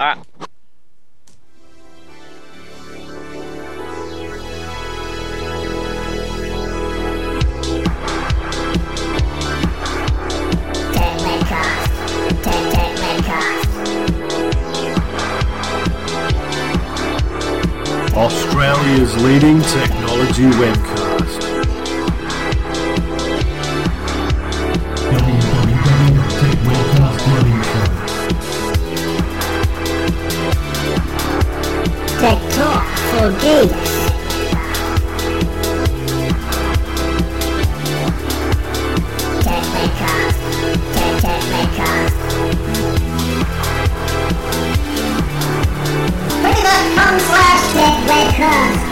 Ah. Australia's leading technology webcast. Tech Talk for Geeks. TechWebcast.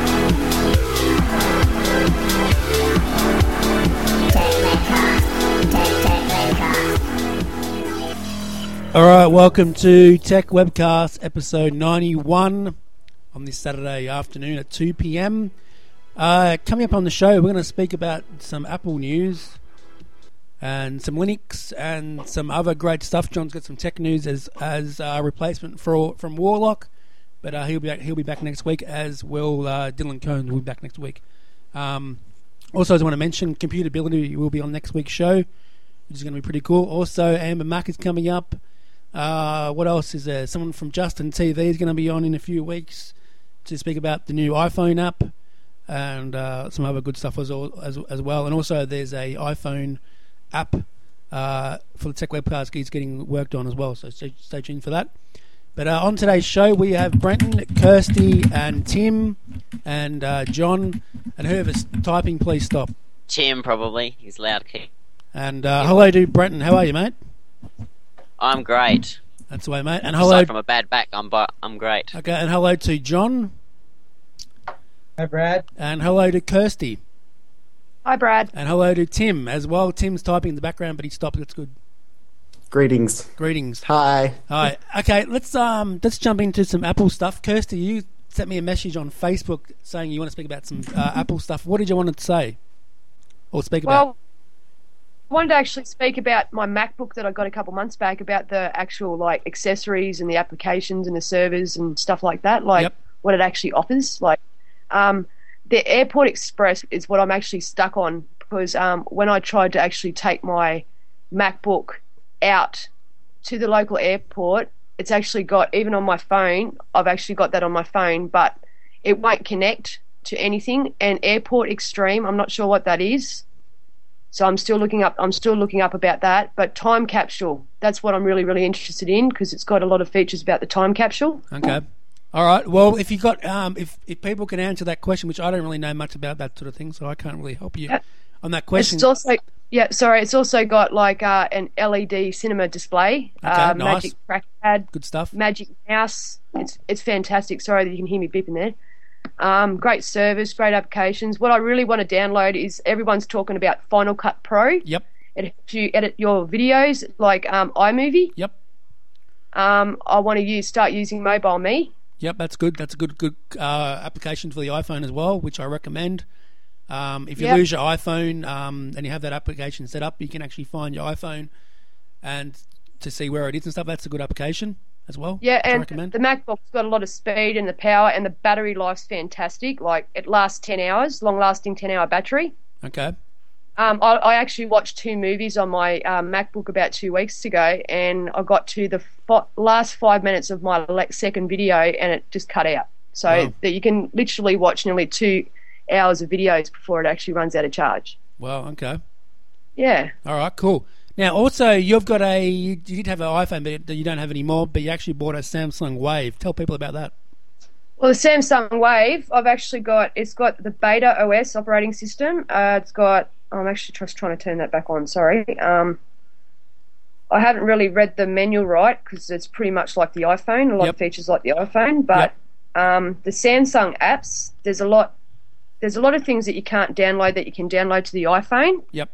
Alright, welcome to Tech Webcast episode 91 on this Saturday afternoon at 2 p.m. Coming up on the show, we're going to speak about some Apple news and some Linux and some other great stuff. John's got some tech news as a replacement from Warlock, but he'll be back next week, as will Dylan Cohn, will be back next week. Also, as I want to mention, Computability will be on next week's show, which is going to be pretty cool. Also, Amber Mack is coming up. What else is there? Someone from Justin TV is going to be on in a few weeks to speak about the new iPhone app and some other good stuff as well. And also, there's a iPhone app for the Tech Webcast is getting worked on as well, so stay tuned for that. But on today's show, we have Brenton, Kirsty, and Tim, and John. And whoever's typing, please stop. Tim, probably. He's loud key. And hello to Brenton. How are you, mate? I'm great. That's the way, mate. And hello. Aside from a bad back, I'm great. Okay, and hello to John. Hi, Brad. And hello to Kirsty. Hi, Brad. And hello to Tim as well. Tim's typing in the background, but he stopped. That's good. Greetings. Hi. Hi. Okay, let's jump into some Apple stuff. Kirsty, you sent me a message on Facebook saying you want to speak about some Apple stuff. What did you want to say or speak about? Well, I wanted to actually speak about my MacBook that I got a couple months back, about the actual accessories and the applications and the servers and stuff like that, what it actually offers. The Airport Express is what I'm actually stuck on, because when I tried to actually take my MacBook out to the local airport, it's actually got, even on my phone, I've actually got that on my phone, but it won't connect to anything. And Airport Extreme, I'm not sure what that is, so I'm still looking up about that. But time capsule, that's what I'm really, really interested in, because it's got a lot of features about the time capsule. Okay. All right. Well, if you got if people can answer that question, which I don't really know much about that sort of thing, so I can't really help you on that question. It's also got an LED cinema display, nice. Magic trackpad, good stuff, Magic mouse. It's fantastic. Sorry that you can hear me beeping there. Great service, great applications. What I really want to download is, everyone's talking about Final Cut Pro. Yep. It helps you edit your videos like iMovie. Yep. I want to start using MobileMe. Yep, that's good. That's a good application for the iPhone as well, which I recommend. If you lose your iPhone and you have that application set up, you can actually find your iPhone and to see where it is and stuff. That's a good application as well. Yeah, and I recommend. The MacBook's got a lot of speed and the power, and the battery life's fantastic. It lasts 10 hours, long-lasting 10-hour battery. Okay. I actually watched 2 movies on my MacBook about 2 weeks ago, and I got to the last 5 minutes of my second video, and it just cut out. So that you can literally watch nearly 2 hours of videos before it actually runs out of charge. Wow, okay. Yeah. All right, cool. Now, also, you did have an iPhone, but you don't have any more, but you actually bought a Samsung Wave. Tell people about that. Well, the Samsung Wave, it's got the Beta OS operating system. I'm actually just trying to turn that back on, sorry. I haven't really read the manual right, because it's pretty much like the iPhone, a lot of features like the iPhone, but the Samsung apps, there's a lot of things that you can't download that you can download to the iPhone. Yep.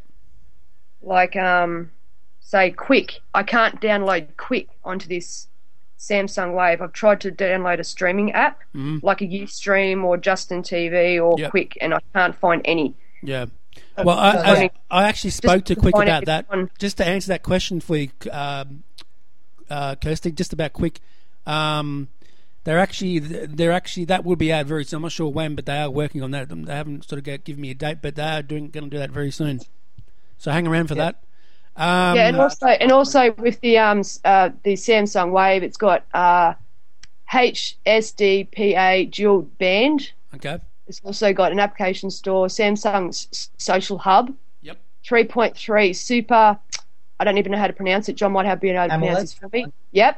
Say Quick. I can't download Quick onto this Samsung Wave. I've tried to download a streaming app, like a Ustream or Justin TV or Quick, and I can't find any. Yeah. Well, I actually spoke to Quick about that. Just to answer that question for you, Kirsty, just about Quick. They're actually that will be out very soon. I'm not sure when, but they are working on that. They haven't sort of given me a date, but they are going to do that very soon. So hang around for that. And also with the Samsung Wave, it's got HSDPA dual band. Okay. It's also got an application store, Samsung's social hub. Yep. 3.3 super. I don't even know how to pronounce it. John might have been able to pronounce this for me. Yep.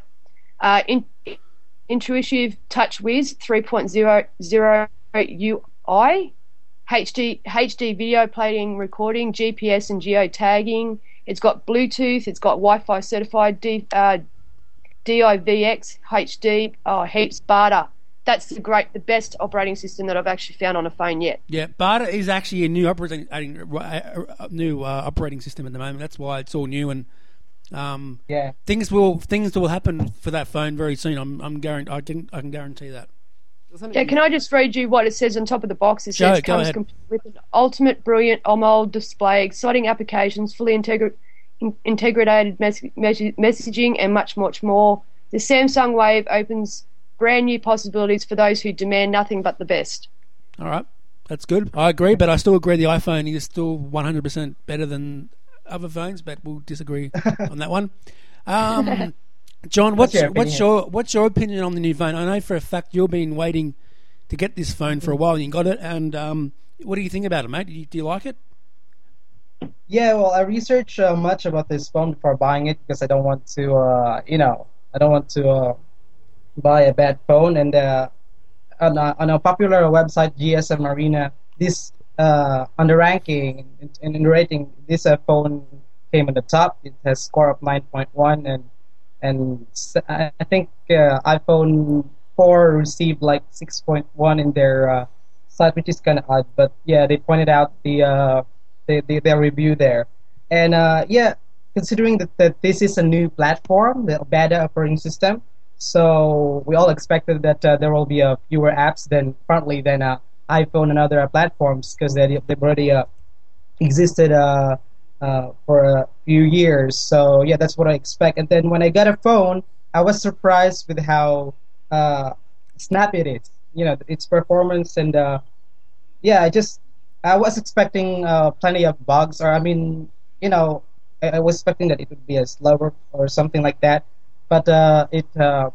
Intuitive Touch Wiz 3.0 UI. HD video playing, recording, GPS and geo-tagging. It's got Bluetooth. It's got Wi-Fi certified DIVX HD. Oh, heaps. Bada. That's the best operating system that I've actually found on a phone yet. Yeah, Bada is actually a new operating system at the moment. That's why it's all new, and things will happen for that phone very soon. I can guarantee that. Yeah, can I just read you what it says on top of the box? It says it comes complete with an ultimate brilliant AMOLED display, exciting applications, fully integrated messaging, and much, much more. The Samsung Wave opens brand new possibilities for those who demand nothing but the best. All right, that's good. I agree, but I still agree the iPhone is still 100% better than other phones, but we'll disagree on that one. John, what's your opinion on the new phone? I know for a fact you've been waiting to get this phone for a while and you got it, and what do you think about it, mate? Do you like it? Yeah, well, I researched much about this phone before buying it because I don't want to buy a bad phone. And on a popular website, GSM Arena, this on the ranking and in the rating, this phone came at the top. It has score of 9.1, and I think iPhone 4 received like 6.1 in their site, which is kind of odd. But yeah, they pointed out their review there, and considering that this is a new platform, the Bada operating system, so we all expected that there will be fewer apps than iPhone and other platforms because they've already existed for a few years. So yeah, that's what I expect. And then when I got a phone, I was surprised with how snappy it is. Its performance, and I was expecting plenty of bugs, or I was expecting that it would be a slower or something like that. But it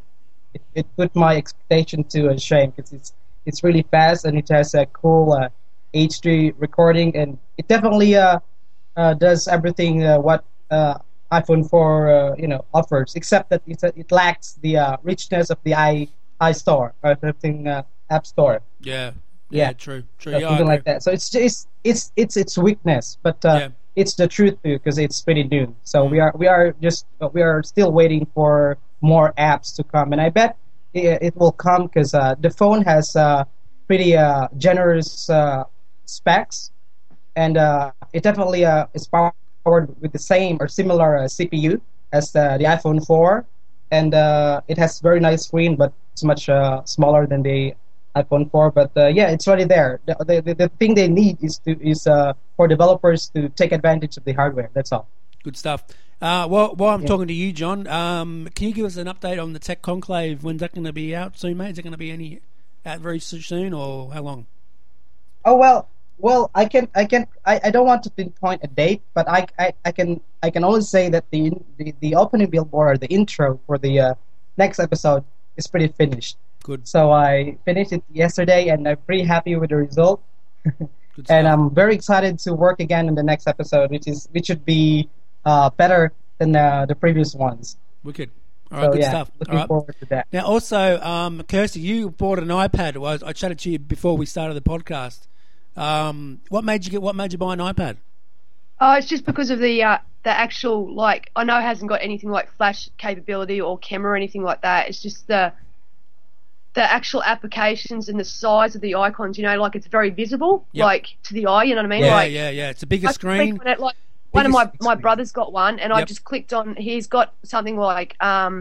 put my expectation to a shame because it's really fast and it has a cool HD recording, and it definitely does everything what iPhone 4 offers, except that it lacks the richness of the iStore or something App Store. Yeah, true. Something like that. So it's its weakness, but it's the truth too because it's pretty new. So we are still waiting for more apps to come, and I bet it will come because the phone has pretty generous specs, and it definitely is powered with the same or similar CPU as the iPhone 4, and it has very nice screen, but it's much smaller than the iPhone 4. But it's already there. The thing they need is for developers to take advantage of the hardware. That's all. Good stuff. While I'm talking to you, John, can you give us an update on the Tech Conclave? When's that going to be out soon, mate? Is it going to be out very soon, or how long? Oh well, I don't want to pinpoint a date, but I can only say that the opening billboard or the intro for the next episode is pretty finished. Good. So I finished it yesterday, and I'm pretty happy with the result. And I'm very excited to work again in the next episode, which should be better than the previous ones. Wicked. All right, good stuff. Looking forward to that. Now, also, Kirsty, you bought an iPad. I chatted to you before we started the podcast. What made you buy an iPad? Oh, it's just because of the actual, like, I know it hasn't got anything like flash capability or camera or anything like that. It's just the actual applications and the size of the icons, like it's very visible, like to the eye, you know what I mean? Yeah. It's a bigger screen. On it, like, one of my brothers got one, and I just clicked on. He's got something like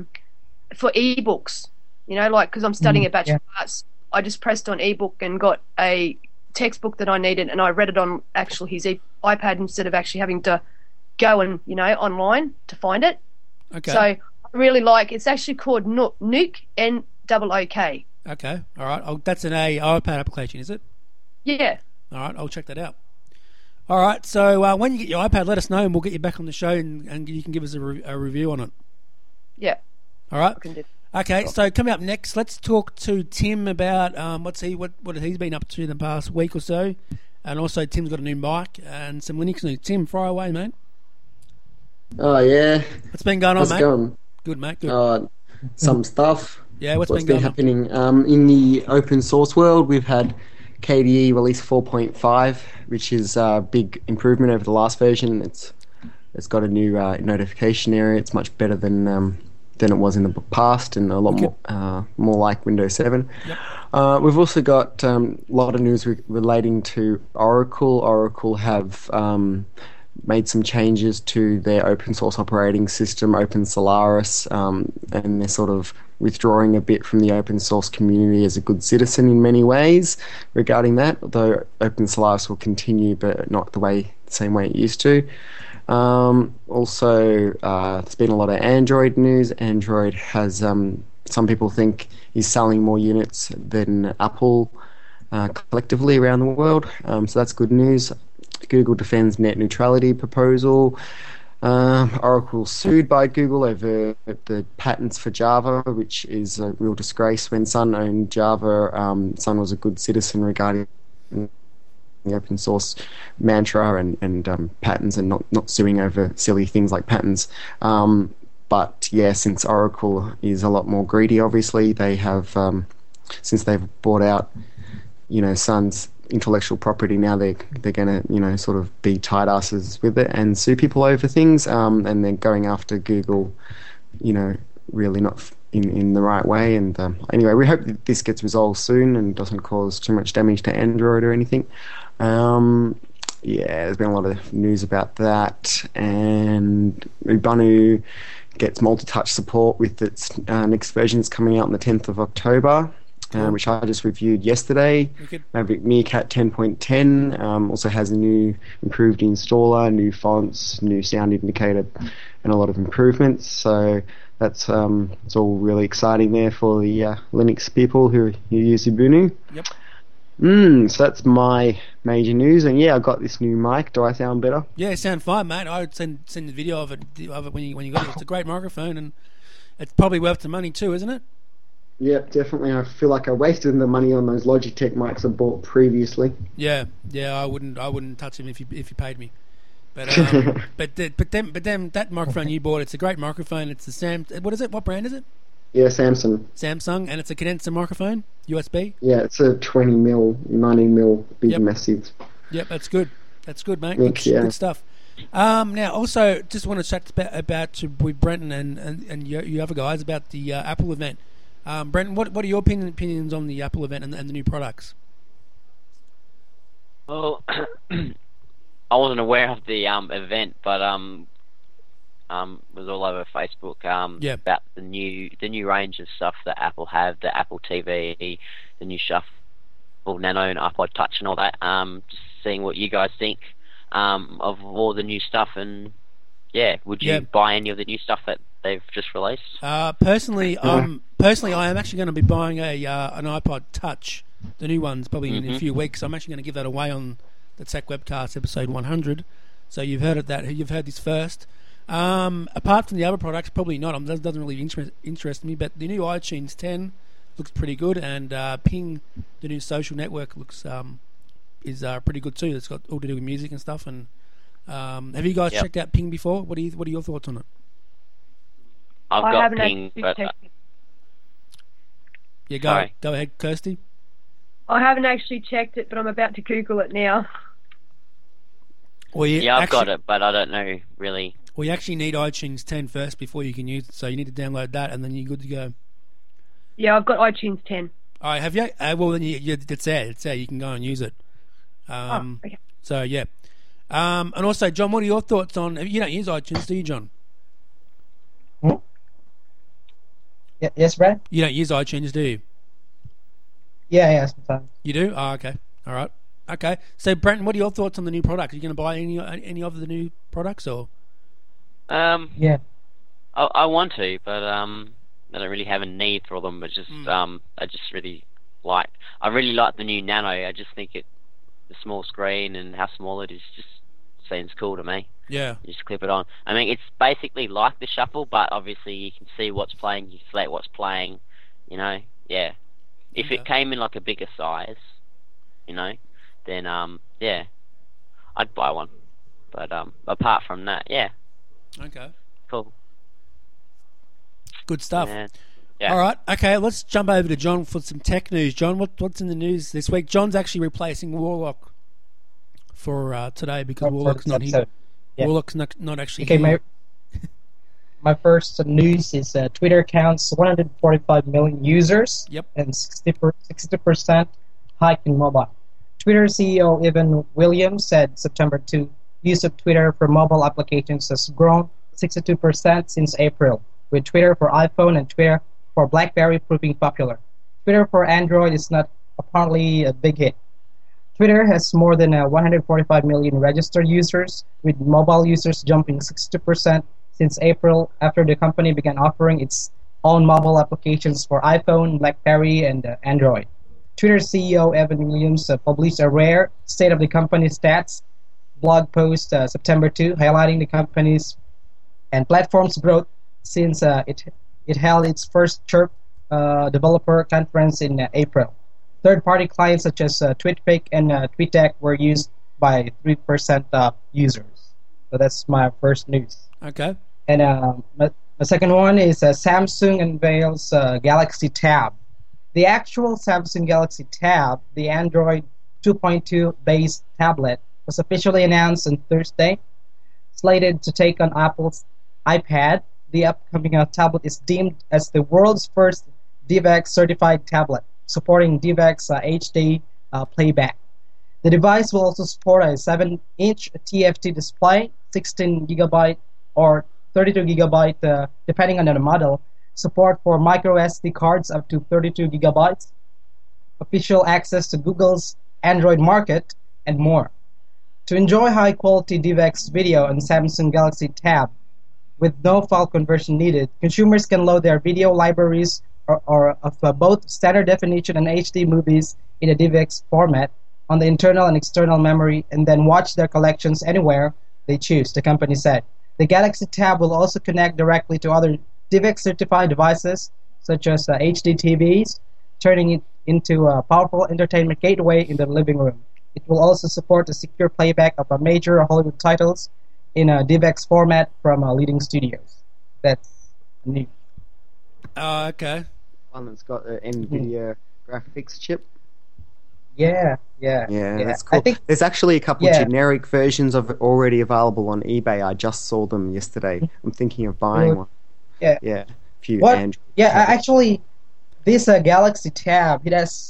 for ebooks, because I'm studying a Bachelor of Arts. I just pressed on ebook and got a textbook that I needed, and I read it on his iPad instead of actually having to go and online to find it. Okay. So I I really like. It's actually called Nuke, N-O-O-K. Okay, all right. That's an iPad application, is it? Yeah. All right, I'll check that out. All right, so when you get your iPad, let us know, and we'll get you back on the show, and you can give us a review on it. Yeah. All right. I can do. Okay, so coming up next, let's talk to Tim about what he's been up to the past week or so, and also Tim's got a new mic and some Linux news. Tim, fire away, mate. Oh yeah. What's been going on, How's mate? it going? Good, mate. Good. Some stuff. Yeah, what's been going happening in the open source world? We've had KDE release 4.5, which is a big improvement over the last version. It's got a new notification area. It's much better than it was in the past, and a lot more like Windows 7. Yep. We've also got a lot of news relating to Oracle. Oracle have made some changes to their open source operating system, Open Solaris, and they're sort of withdrawing a bit from the open source community as a good citizen in many ways regarding that, although Open Solaris will continue, but not the same way it used to. Also, there's been a lot of Android news. Android has, some people think, is selling more units than Apple collectively around the world, so that's good news. Google defends net neutrality proposal. Oracle sued by Google over the patents for Java, which is a real disgrace. When Sun owned Java, Sun was a good citizen regarding the open source mantra and patents, and not suing over silly things like patents. But yeah, since Oracle is a lot more greedy, obviously they have since they've bought out Sun's intellectual property, now they're going to sort of be tight asses with it and sue people over things, and they're going after Google, really not in the right way. And anyway, we hope that this gets resolved soon and doesn't cause too much damage to Android or anything. There's been a lot of news about that, and Ubuntu gets multi-touch support with its next version. It's coming out on the 10th of October. Which I just reviewed yesterday. Maverick Meerkat 10.10 also has a new improved installer, new fonts, new sound indicator, and a lot of improvements. So that's it's all really exciting there for the Linux people who use Ubuntu. Yep. So that's my major news. And yeah, I got this new mic. Do I sound better? Yeah, you sound fine, mate. I would send the video of it when you got it. It's a great microphone, and it's probably worth the money too, isn't it? Yep, definitely. I feel like I wasted the money on those Logitech mics I bought previously. Yeah. I wouldn't touch them if you paid me. But but then that microphone you bought, it's a great microphone. It's the what is it? What brand is it? Yeah, Samsung, and it's a condenser microphone, USB. Yeah, it's a 20mm, 90mm, big, massive. Yep, that's good. That's good, mate. Thanks, good stuff. Now, also, just want to chat about with Brenton and you other guys about the Apple event. Brenton, what are your opinions on the Apple event and the new products? Well, I wasn't aware of the event, but was all over Facebook about the new range of stuff that Apple have, the Apple TV, the new Shuffle Nano and iPod Touch and all that. Just seeing what you guys think of all the new stuff, and would you buy any of the new stuff that they've just released? Personally, I am actually going to be buying an iPod Touch, the new ones, probably in a few weeks. I'm actually going to give that away on the Tech Webcast episode 100. So you've heard this first. Apart from the other products, probably not. That doesn't really interest me. But the new iTunes 10 looks pretty good, and Ping, the new social network, looks is pretty good too. It's got all to do with music and stuff. And have you guys checked out Ping before? What are your thoughts on it? I've got Ping, but go ahead, Kirsty. I haven't actually checked it, but I'm about to Google it now. Well, I've got it, but I don't know really. Well, you actually need iTunes 10 first before you can use it, so you need to download that, and then you're good to go. Yeah, I've got iTunes 10. All right, have you? Well, then it's there. It's there. You can go and use it. Okay. So, yeah. And also, John, what are your thoughts on... You don't use iTunes, do you, John? Yeah, yes, Brad? You don't use iTunes, do you? Yeah, sometimes. You do? Oh, okay. All right. Okay. So, Brenton, what are your thoughts on the new product? Are you going to buy any of the new products, or...? Yeah. I want to, but I don't really have a need for them. But just I just really like the new Nano. I just think the small screen and how small it is just seems cool to me. Yeah. You just clip it on. I mean, it's basically like the Shuffle, but obviously you can see what's playing, you can select what's playing, you know, yeah. If it came in like a bigger size, you know, then, yeah, I'd buy one. But, apart from that, yeah. Okay. Cool. Good stuff. Yeah. All right. Okay, let's jump over to John for some tech news. John, what's in the news this week? John's actually replacing Warlock for today because Warlock's not here. Yeah. Warlock's not actually here. My first news is Twitter counts 145 million users. Yep. And 60% hike in mobile. Twitter CEO Evan Williams said September 2, use of Twitter for mobile applications has grown 62% since April, with Twitter for iPhone and Twitter for BlackBerry proving popular. Twitter for Android is not apparently a big hit. Twitter has more than 145 million registered users, with mobile users jumping 60% since April after the company began offering its own mobile applications for iPhone, BlackBerry, and Android. Twitter CEO Evan Williams published a rare State of the Company Stats blog post September 2, highlighting the company's and platform's growth since it held its first Chirp developer conference in April. Third-party clients such as TweetFake and TweetDeck were used by 3% of users. So that's my first news. Okay. And my second one is Samsung unveils Galaxy Tab. The actual Samsung Galaxy Tab, the Android 2.2 based tablet, was officially announced on Thursday. Slated to take on Apple's iPad, the upcoming tablet is deemed as the world's first DivX certified tablet, supporting DivX HD playback. The device will also support a 7-inch TFT display, 16GB or 32GB depending on the model, support for micro SD cards up to 32GB, official access to Google's Android market, and more. To enjoy high-quality DivX video on Samsung Galaxy Tab with no file conversion needed, consumers can load their video libraries or of both standard definition and HD movies in a DivX format on the internal and external memory and then watch their collections anywhere they choose, the company said. The Galaxy Tab will also connect directly to other DivX-certified devices, such as HD TVs, turning it into a powerful entertainment gateway in the living room. It will also support a secure playback of major Hollywood titles in a DivX format from leading studios. That's new. Okay. One that's got an NVIDIA graphics chip. Yeah, that's cool. I think there's actually a couple generic versions of it already available on eBay. I just saw them yesterday. I'm thinking of buying one. Yeah. Few Android. Yeah, actually, this Galaxy Tab,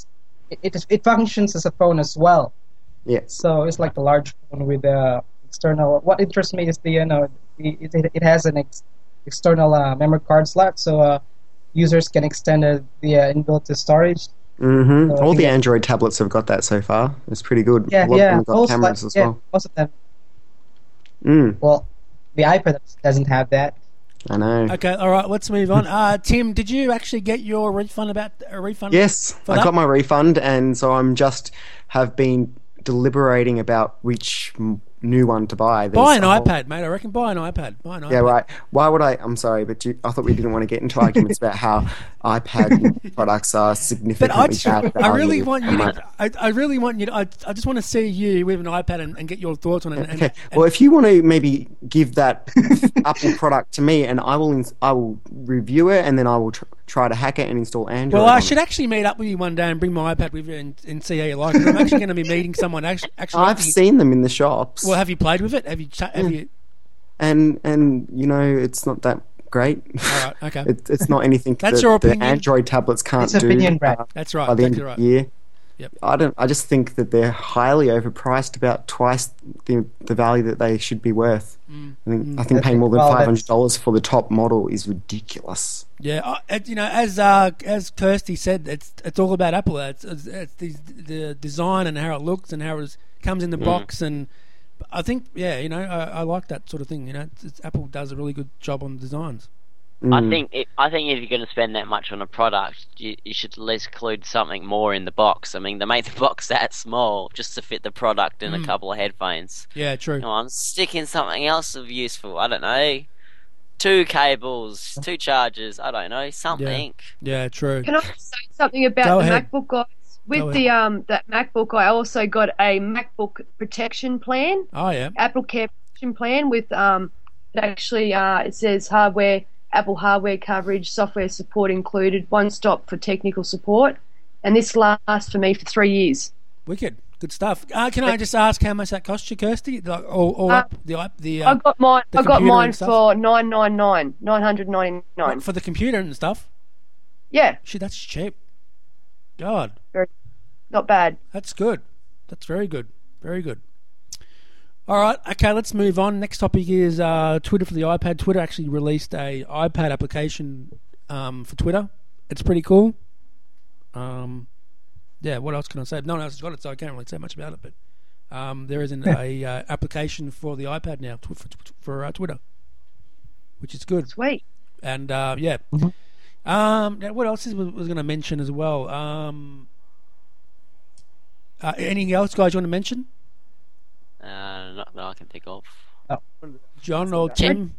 it functions as a phone as well. Yeah. So it's like a large phone with external. What interests me is it has an external memory card slot, so users can extend the inbuilt storage. Mm-hmm. So all the Android tablets have got that so far. It's pretty good. Yeah, a lot of them have got cameras as well. Most of them. Well, the iPad doesn't have that. I know. Okay, all right, let's move on. Tim, did you actually get your refund Yes, I got my refund, and so have been deliberating about which new one to buy. Buy an iPad, mate. I reckon buy an iPad. Yeah, right. Why would I? I'm sorry, but I thought we didn't want to get into arguments about how iPad products are significantly bad. I really want you to. I just want to see you with an iPad and get your thoughts on it. Okay. Well, if you want to maybe give that Apple product to me, and I will review it, and then I will try to hack it and install Android. Well, I should actually meet up with you one day and bring my iPad with you and see how you like it. I'm actually going to be meeting someone. Actually, I've seen them in the shops. Well, have you played with it? Have you? And it's not that great. All right, okay. It's not anything That's your opinion. The Android tablets can't do. It's opinion, Brad. That's right. By the end of the year. Yep. I just think that they're highly overpriced, about twice the value that they should be worth. I think paying more than $500 for the top model is ridiculous. Yeah, as Kirsty said, it's all about Apple. It's the design and how it looks and how it comes in the box, and I think I like that sort of thing. Apple does a really good job on designs. I think if you're going to spend that much on a product, you should at least include something more in the box. I mean, they make the box that small just to fit the product and a couple of headphones. Yeah, true. Come on, stick in something else of useful. I don't know, 2 cables, 2 chargers. I don't know, something. Yeah, true. Can I say something about the MacBook, guys? With that MacBook, I also got a MacBook protection plan. Oh yeah. Apple Care protection plan with it says Apple hardware coverage, software support included, one stop for technical support, and this lasts for me for 3 years. Wicked, good stuff. Can I just ask how much that cost you, Kirsty? I got mine. I got mine for $999 for the computer and stuff. Yeah, shit, that's cheap. God, not bad. That's good. That's very good. Very good. All right, okay, let's move on. Next topic is Twitter for the iPad. Twitter actually released a iPad application for Twitter. It's pretty cool. Yeah, what else can I say? No one else has got it, so I can't really say much about it. But there is a application for the iPad now for Twitter, which is good. Sweet. And yeah. Now what else was going to mention as well? Anything else, guys, you want to mention? Not that I can think of. John or Tim?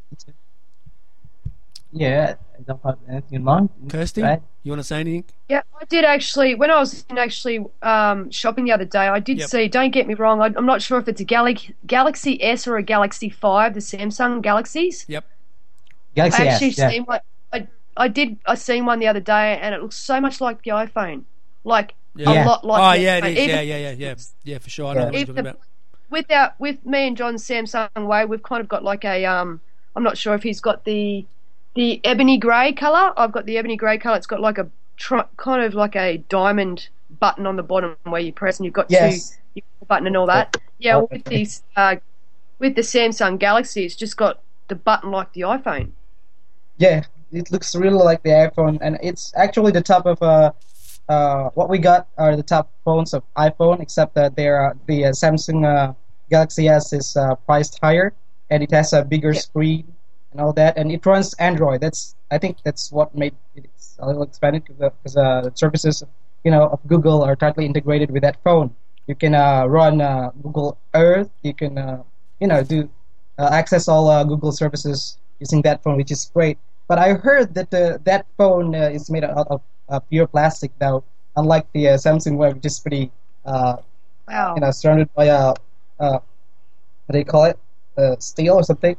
Yeah, I don't have anything in mind. Kirsty, you want to say anything? Yeah, I did actually. When I was shopping the other day, I did see. Don't get me wrong. I'm not sure if it's a Galaxy S or a Galaxy 5, the Samsung Galaxies. Yep. Galaxy S. Seen one. I seen one the other day, and it looks so much like the iPhone. Like a lot like. Oh yeah, it is. Yeah, for sure. I know what you're talking about. With me and John's Samsung way, we've kind of got like a I'm not sure if he's got the ebony grey colour. I've got the ebony grey colour. It's got like a kind of like a diamond button on the bottom where you press, and you've got two button and all that. Yeah, with these with the Samsung Galaxy, it's just got the button like the iPhone. Yeah, it looks really like the iPhone, and it's actually the top of what we got are the top phones of iPhone, except that the Samsung Galaxy S is priced higher, and it has a bigger screen and all that, and it runs Android. I think that's what made it a little expanded, because the services of Google are tightly integrated with that phone. You can run Google Earth. You can do access all Google services using that phone, which is great. But I heard that that phone is made out of pure plastic, though, unlike the Samsung Web, which is pretty, surrounded by what do you call it? Steel or something?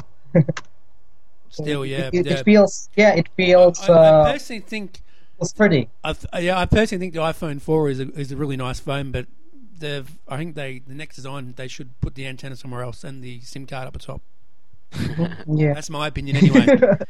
Steel, yeah. It feels. I personally think it's pretty. I personally think the iPhone 4 is a really nice phone, but I think the next design they should put the antenna somewhere else and the SIM card up the top. Yeah, that's my opinion anyway.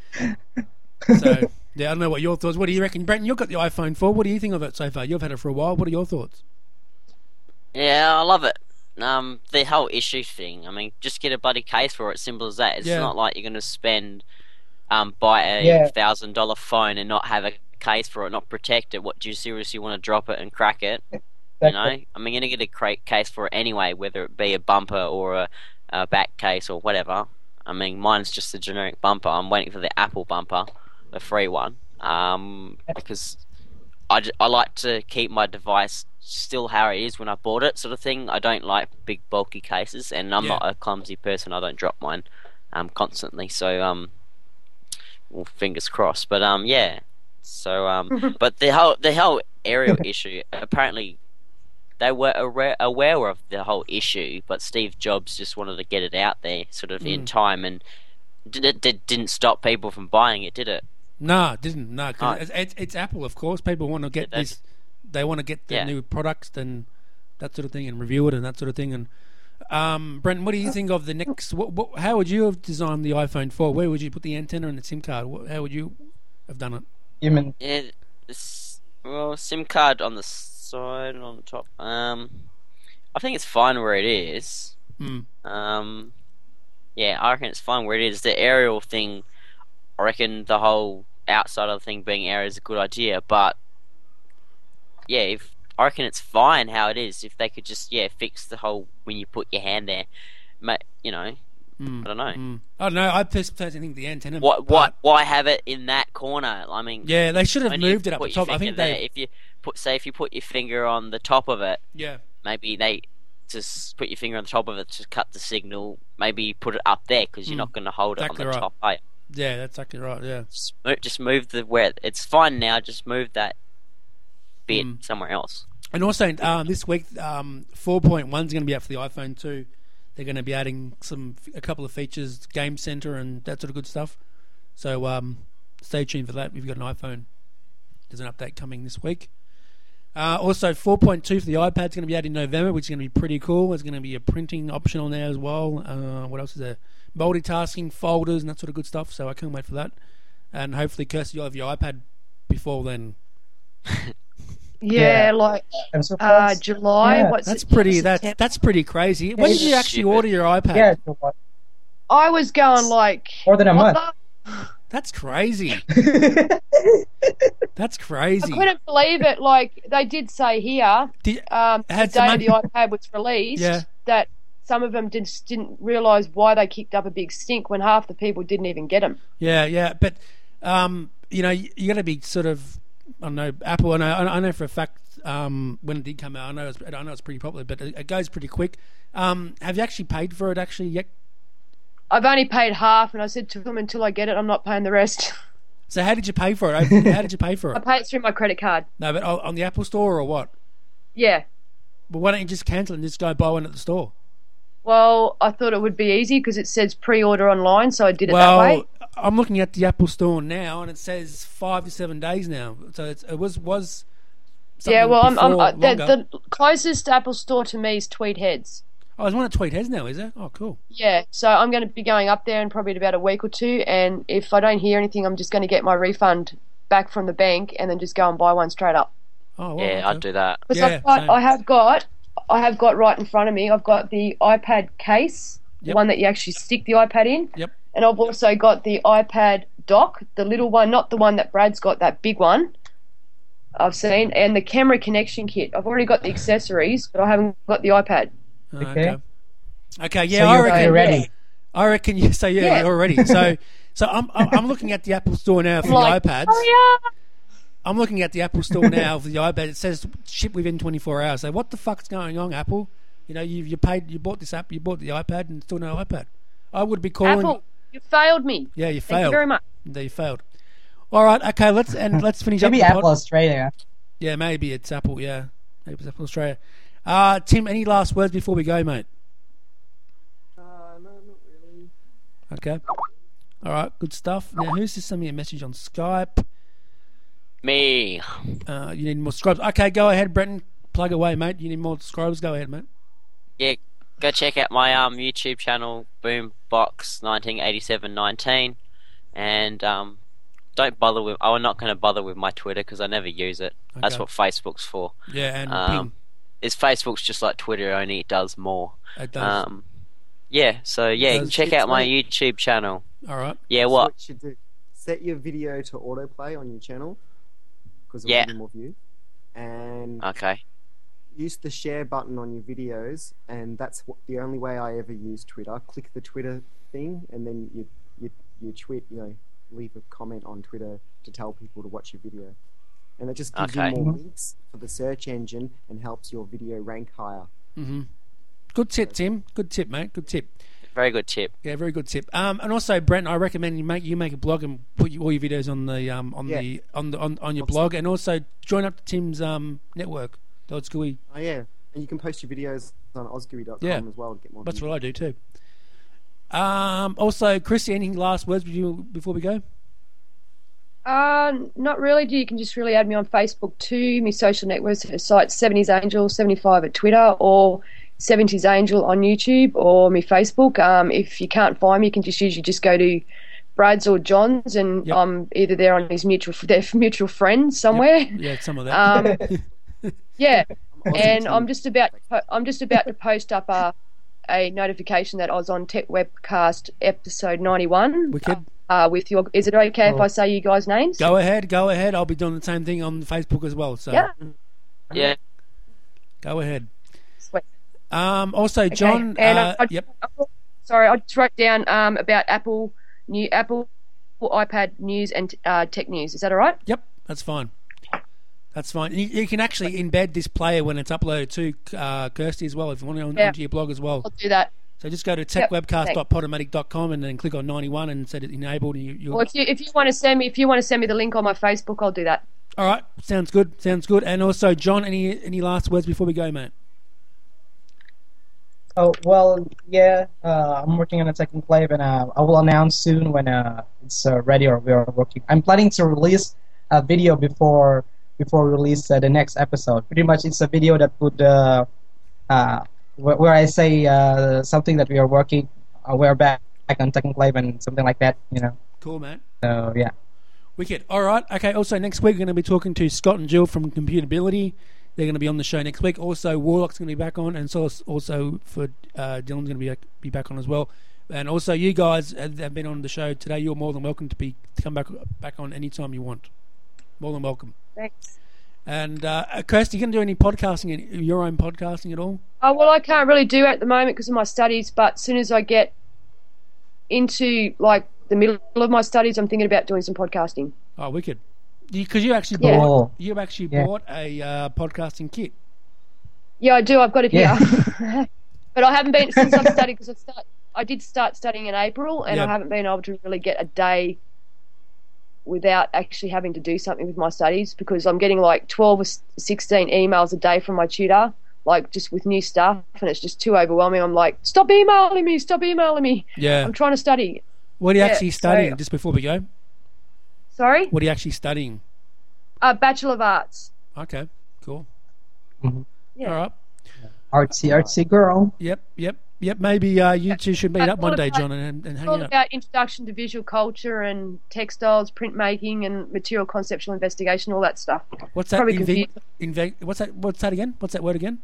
So yeah, I don't know what your thoughts. What do you reckon, Brenton? You've got the iPhone 4. What do you think of it so far? You've had it for a while. What are your thoughts? Yeah, I love it. The whole issue thing. I mean, just get a bloody case for it. Simple as that. It's not like you're going to spend buy a $1,000 phone and not have a case for it, not protect it. What do you seriously want to drop it and crack it? Exactly. You know, I mean, you're going to get a case for it anyway, whether it be a bumper or a back case or whatever. I mean, mine's just a generic bumper. I'm waiting for the Apple bumper, the free one, because I like to keep my device still how it is when I bought it, sort of thing. I don't like big bulky cases, and I'm not a clumsy person. I don't drop mine constantly. So well, fingers crossed. But so but the whole aerial issue, apparently they were aware of the whole issue, but Steve Jobs just wanted to get it out there sort of in time, and didn't stop people from buying it, did it? No, it didn't. No, cause it's Apple, of course. People want to get this. They want to get the new products and that sort of thing, and review it and that sort of thing. And Brenton, what do you think of the next? How would you have designed the iPhone 4? Where would you put the antenna and the SIM card? How would you have done it? You mean SIM card on the side and on the top. I think it's fine where it is. Yeah, I reckon it's fine where it is. The aerial thing, I reckon the whole outside of the thing being aerial is a good idea, but yeah, I reckon it's fine how it is. If they could just fix the whole when you put your hand there, I don't know. I don't know. I personally think the antenna. Why have it in that corner? I mean, yeah, they should have moved it up the top. I think if you put your finger on the top of it, yeah, maybe they just put your finger on the top of it to cut the signal. Maybe put it up there because you're not going to hold it on the top. Are you? Yeah, that's exactly right. Yeah, just move where it's fine now. Just move that bit somewhere else. And also, this week, 4.1 is going to be out for the iPhone 2. They're going to be adding a couple of features, Game Center and that sort of good stuff. So stay tuned for that if you've got an iPhone. There's an update coming this week. Also, 4.2 for the iPad is going to be out in November, which is going to be pretty cool. There's going to be a printing option on there as well. What else is there? Multitasking, folders, and that sort of good stuff. So I can't wait for that. And hopefully, Kirsty, you'll have your iPad before then. Yeah, like July. Yeah. That's pretty crazy. When did you actually order your iPad? Yeah, I was going like more than a month. That's crazy. That's crazy. I couldn't believe it. Like they did say here, the day the iPad was released, that some of them didn't realise why they kicked up a big stink when half the people didn't even get them. Yeah, but you know, you got to be sort of. I don't know, Apple. I know for a fact when it did come out. I know it's pretty popular, but it goes pretty quick. Have you actually paid for it actually yet? I've only paid half, and I said to them, until I get it, I'm not paying the rest. So how did you pay for it? How did you pay for it? I paid it through my credit card. No, but on the Apple Store or what? Yeah. But why don't you just cancel it and just go buy one at the store? Well, I thought it would be easy because it says pre-order online, so I did it that way. I'm looking at the Apple Store now, and it says 5 to 7 days now. So it was. Yeah, well, the closest Apple Store to me is Tweed Heads. Oh, there's one at Tweed Heads now, is there? Oh, cool. Yeah, so I'm going to be going up there in probably about a week or two, and if I don't hear anything, I'm just going to get my refund back from the bank and then just go and buy one straight up. Oh, well, yeah, okay. I'd do that. Because I have got right in front of me, I've got the iPad case, the one that you actually stick the iPad in. Yep. And I've also got the iPad dock, the little one, not the one that Brad's got, that big one I've seen, and the camera connection kit. I've already got the accessories, but I haven't got the iPad. Okay, yeah, so you're ready. I reckon you say you're ready. So I'm looking at the Apple Store now for the iPads. Oh, yeah. I'm looking at the Apple Store now for the iPad. It says ship within 24 hours. So what the fuck's going on, Apple? You know, you bought this app, you bought the iPad, and still no iPad. I would be calling Apple. You failed me. Yeah, you failed. Thank you very much. Yeah, you failed. All right, okay, let's finish up. Maybe Apple Australia. Yeah, maybe it's Apple. Yeah, maybe it's Apple Australia. Tim, any last words before we go, mate? No, not really. Okay. All right, good stuff. Now, who's just sent me a message on Skype? Me. You need more subscribers. Okay, go ahead, Brenton. Plug away, mate. You need more subscribers. Go ahead, mate. Yeah, go check out my YouTube channel, Boombox198719, and don't bother with. I'm not going to bother with my Twitter because I never use it. Okay. That's what Facebook's for. Yeah, and Ping. Facebook's just like Twitter, only it does more. It does. Check out my YouTube channel. All right. Yeah, what? You should do. Set your video to autoplay on your channel because it will be more views. And use the share button on your videos, and that's the only way I ever use Twitter. Click the Twitter thing, and then you tweet, leave a comment on Twitter to tell people to watch your video, and it just gives you more links for the search engine and helps your video rank higher. Mm-hmm. Good tip, Tim. Good tip, mate. Good tip. Very good tip. Yeah, very good tip. And also, Brent, I recommend you make a blog and put all your videos on the on your blog, and also join up to Tim's network, the Ozgui. Oh yeah, and you can post your videos on ozgui.com as well to get more. That's what I do too. Also, Chrissy, any last words before we go? Not really. You can just really add me on Facebook too. My social networks site 70s Angel 75 at Twitter, or 70s Angel on YouTube, or my Facebook. If you can't find me, you can just go to Brad's or John's, and I'm either there on his mutual friends somewhere. Yep. Yeah, some of that. Yeah, and I'm just about to post up a notification that I was on Tech Webcast episode 91. Wicked. With your, is it okay if I say you guys' names? Go ahead. I'll be doing the same thing on Facebook as well. So yeah. Go ahead. Sweet. Also, John. And sorry, I just wrote down about Apple iPad news and tech news. Is that all right? Yep, that's fine. That's fine. You can actually embed this player when it's uploaded to Kirsty as well, if you want it onto your blog as well. I'll do that. So just go to techwebcast.podomatic.com and then click on 91 and set it enabled. Or if you want to send me the link on my Facebook, I'll do that. All right, sounds good. And also, John, any last words before we go, mate? Oh, well, yeah, I'm working on a tech enclave, and I will announce soon when it's ready or we are working. I'm planning to release a video before we release the next episode. Pretty much it's a video that would where I say something that we are working, we're back on tech enclave and something like that, you know. Cool, man. So, yeah. Wicked. All right. Okay, also next week we're going to be talking to Scott and Jill from Computability. They're going to be on the show next week. Also, Warlock's going to be back on, and so also for Dylan's going to be back on as well. And also, you guys have been on the show today. You're more than welcome to come back on anytime you want. More than welcome. Thanks. And Kirsty, you going to do any podcasting, your own podcasting at all? Oh, well, I can't really do it at the moment because of my studies. But as soon as I get into like the middle of my studies, I'm thinking about doing some podcasting. Oh, wicked. Because you actually bought a podcasting kit. Yeah, I do. I've got it here. But I haven't been since I've studied because I did start studying in April, and I haven't been able to really get a day without actually having to do something with my studies because I'm getting like 12 or 16 emails a day from my tutor, like just with new stuff, and it's just too overwhelming. I'm like, stop emailing me. Yeah. I'm trying to study. What are you actually studying, just before we go? Sorry? What are you actually studying? Bachelor of Arts. Okay, cool. Mm-hmm. Yeah. All right. Artsy girl. Yep. Maybe you two should meet up one day, John, and hang out. It's all about introduction to visual culture and textiles, printmaking, and material conceptual investigation, all that stuff. What's that? What's that again? What's that word again?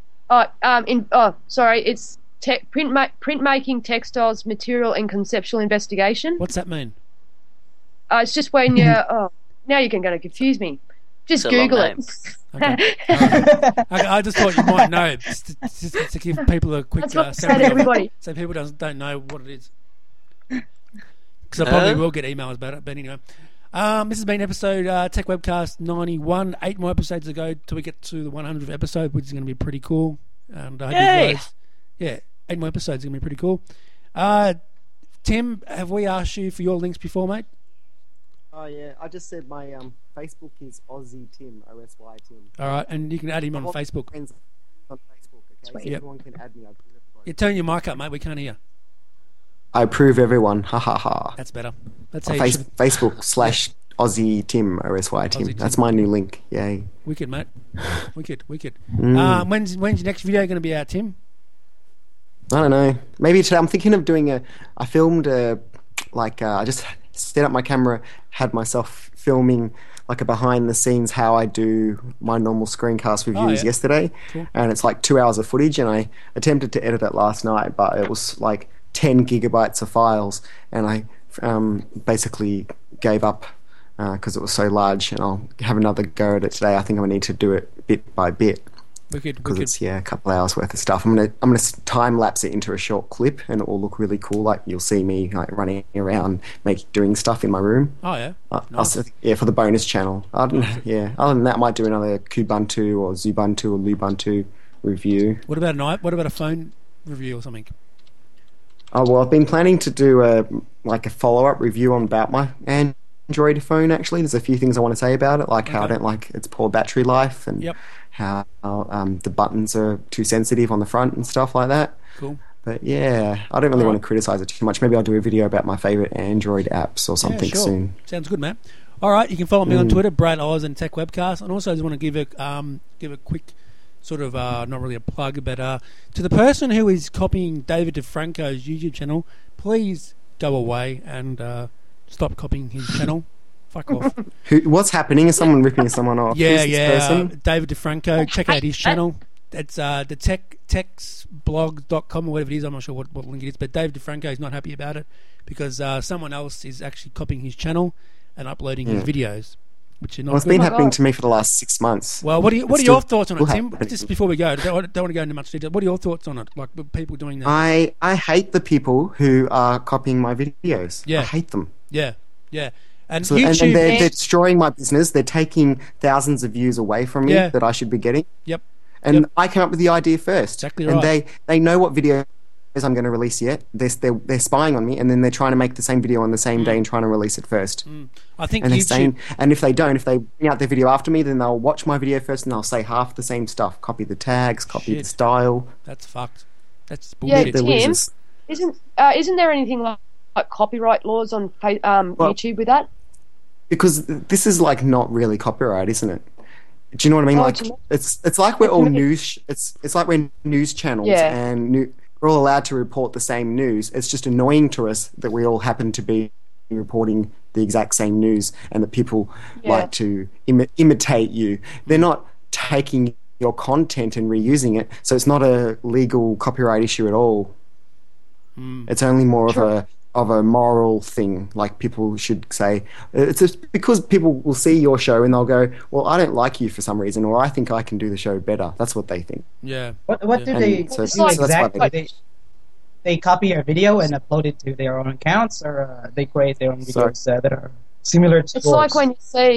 It's printmaking, textiles, material, and conceptual investigation. What's that mean? It's just when you're... now you're going to confuse me. Just Google it. Okay. I just thought you might know, just to give people a quick... everybody. So people don't know what it is. Because I probably will get emails about it, but anyway. This has been episode Tech Webcast 91. 8 more episodes to go till we get to the 100th episode, which is going to be pretty cool. And I hope you guys... Yeah, 8 more episodes is going to be pretty cool. Tim, have we asked you for your links before, mate? Oh, yeah. I just said my Facebook is Aussie Tim, OSY Tim. All right, and you can add him on Facebook. Friends on Facebook, okay? So everyone can add me. You're turning your mic up, mate. We can't hear. I approve everyone. Ha ha ha. That's better. That's how Facebook / Aussie Tim, OSY Tim. That's my new link. Yay. Wicked, mate. Wicked. When's your next video going to be out, Tim? I don't know. Maybe today. I'm thinking of doing I filmed I just set up my camera, had myself filming like a behind the scenes how I do my normal screencast reviews yesterday. Cool. And it's like 2 hours of footage, and I attempted to edit it last night, but it was like 10 gigabytes of files, and I basically gave up because it was so large, and I'll have another go at it today. I think I'm going to need to do it bit by bit. Because it's a couple hours worth of stuff. I'm gonna time lapse it into a short clip, and it will look really cool. Like you'll see me like running around, doing stuff in my room. Oh yeah, nice. For the bonus channel. Other than that, I might do another Kubuntu or Xubuntu or Lubuntu review. What about a phone review or something? Oh well, I've been planning to do a follow-up review about my Android phone. Actually, there's a few things I want to say about it, like how I don't like its poor battery life, and how the buttons are too sensitive on the front and stuff like that. Cool. But yeah, I don't really want to criticize it too much. Maybe I'll do a video about my favorite Android apps or something soon. Sounds good, man. All right, you can follow me on Twitter, Brad Oz and Tech Webcast, and also I just want to give a quick sort of not really a plug, but to the person who is copying David DeFranco's YouTube channel, please go away and stop copying his channel. Fuck off. What's happening? Is someone ripping someone off? Yeah. David DeFranco. Check out his channel. It's the techsblog.com or whatever it is. I'm not sure what link it is, but David DeFranco is not happy about it because someone else is actually copying his channel and uploading his videos. which are not. Well, it's been happening to me for the last 6 months. Well, what are your thoughts on it, Tim? Just before we go, I don't want to go into much detail. What are your thoughts on it? Like with people doing that? I hate the people who are copying my videos. Yeah. I hate them. Yeah. And so, YouTube, and they're destroying my business. They're taking thousands of views away from me that I should be getting. Yep. And I came up with the idea first. Exactly right. And they know what videos I'm going to release yet. They're spying on me, and then they're trying to make the same video on the same day and trying to release it first. I think and YouTube... and if they bring out their video after me, then they'll watch my video first and they'll say half the same stuff. Copy the tags, copy the style. That's fucked. That's bullshit. Yeah, Tim, isn't there anything like copyright laws on YouTube with that? Because this is like not really copyright, isn't it? Do you know what I mean? Like it's like we're all news. It's like we're news channels and we're all allowed to report the same news. It's just annoying to us that we all happen to be reporting the exact same news and that people like to imitate you. They're not taking your content and reusing it, so it's not a legal copyright issue at all. It's only more of a moral thing. Like people should say, it's just because people will see your show and they'll go, well, I don't like you for some reason, or I think I can do the show better. That's what they think. Yeah. What do they do exactly? They copy your video and upload it to their own accounts, or they create their own videos that are similar to yours? It's like when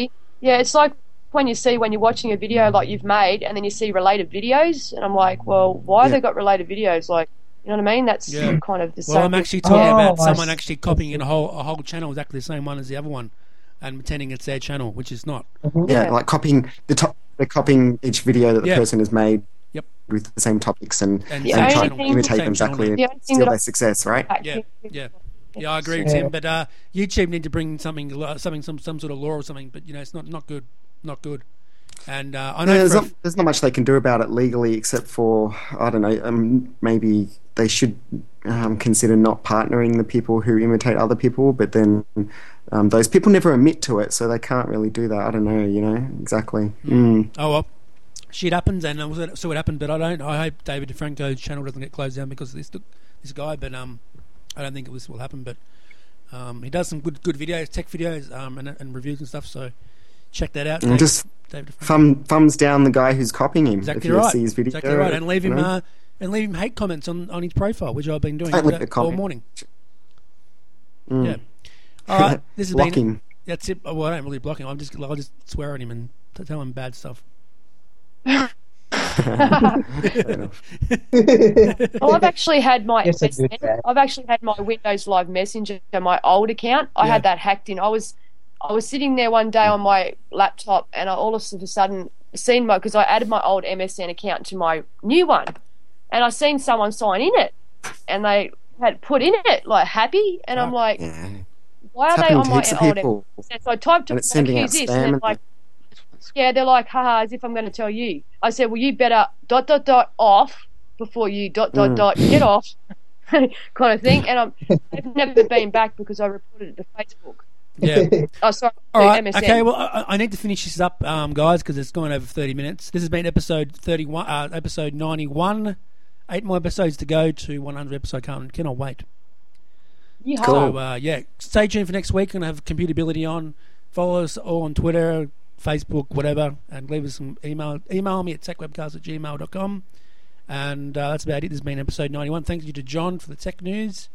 you see, when you're watching a video like you've made and then you see related videos, and I'm like, well, why have they got related videos? Like, you know what I mean? That's kind of the same. Well, I'm actually talking about someone actually copying in a whole channel exactly the same one as the other one and pretending it's their channel, which is not. Yeah, like copying they're copying each video that the person has made with the same topics and trying to imitate them exactly and steal their success, right? Yeah, I agree with Tim. But YouTube need to bring some sort of law or something. But it's not good. And I know there's not much they can do about it legally, except for I don't know. Maybe they should consider not partnering the people who imitate other people. But then those people never admit to it, so they can't really do that. I don't know. Exactly. Oh well, shit happens, and we'll see what happened. But I hope David DeFranco's channel doesn't get closed down because of this guy. But I don't think this will happen. But he does some good videos, tech videos, and reviews and stuff. So check that out. And just thumbs down the guy who's copying him. Exactly if you right. See his video, exactly right. And leave him hate comments on his profile, which I've been doing all morning. Yeah. All right. This has block been. Him. That's it. Well, I don't really block him. I'll just swear at him and tell him bad stuff. Well, I've actually had my Windows Live Messenger, my old account. I had that hacked in. I was sitting there one day on my laptop, and I all of a sudden seen because I added my old MSN account to my new one, and I seen someone sign in it, and they had put in it like happy, and I'm like, why are they on my old MSN? So I typed to who's this, and they're like, they're like, haha, as if I'm going to tell you. I said, well, you better ... off before you ... get off, kind of thing. And I've never been back because I reported it to Facebook. Yeah. Oh, sorry. All right. MSN. Okay. Well, I need to finish this up, guys, because it's gone over 30 minutes. This has been episode 31, episode 91. 8 more episodes to go to 100 episodes. Cannot wait. Yeah. Cool. So stay tuned for next week. I'm gonna have Computability on. Follow us all on Twitter, Facebook, whatever, and leave us some email. Email me at techwebcast@gmail.com. And that's about it. This has been episode 91. Thank you to John for the tech news.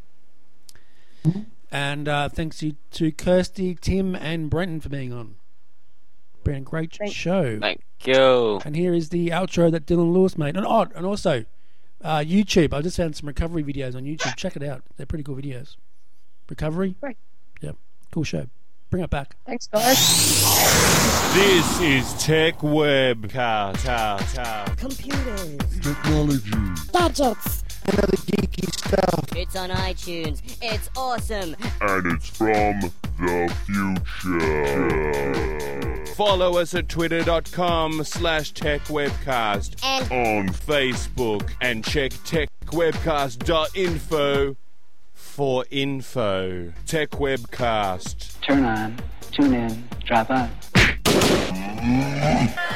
And thanks you to Kirsty, Tim, and Brenton for being on. Been a great show. Thank you. And here is the outro that Dylan Lewis made. And also YouTube. I just found some recovery videos on YouTube. Check it out. They're pretty cool videos. Recovery? Great. Yeah. Cool show. Bring it back. Thanks, guys. This is Tech Webcast. Computers. Technology. Gadgets. And other geeky stuff. It's on iTunes. It's awesome. And it's from the future. Follow us at twitter.com/techwebcast and on Facebook, and check techwebcast.info for info. Tech Webcast. Turn on, tune in, drop on.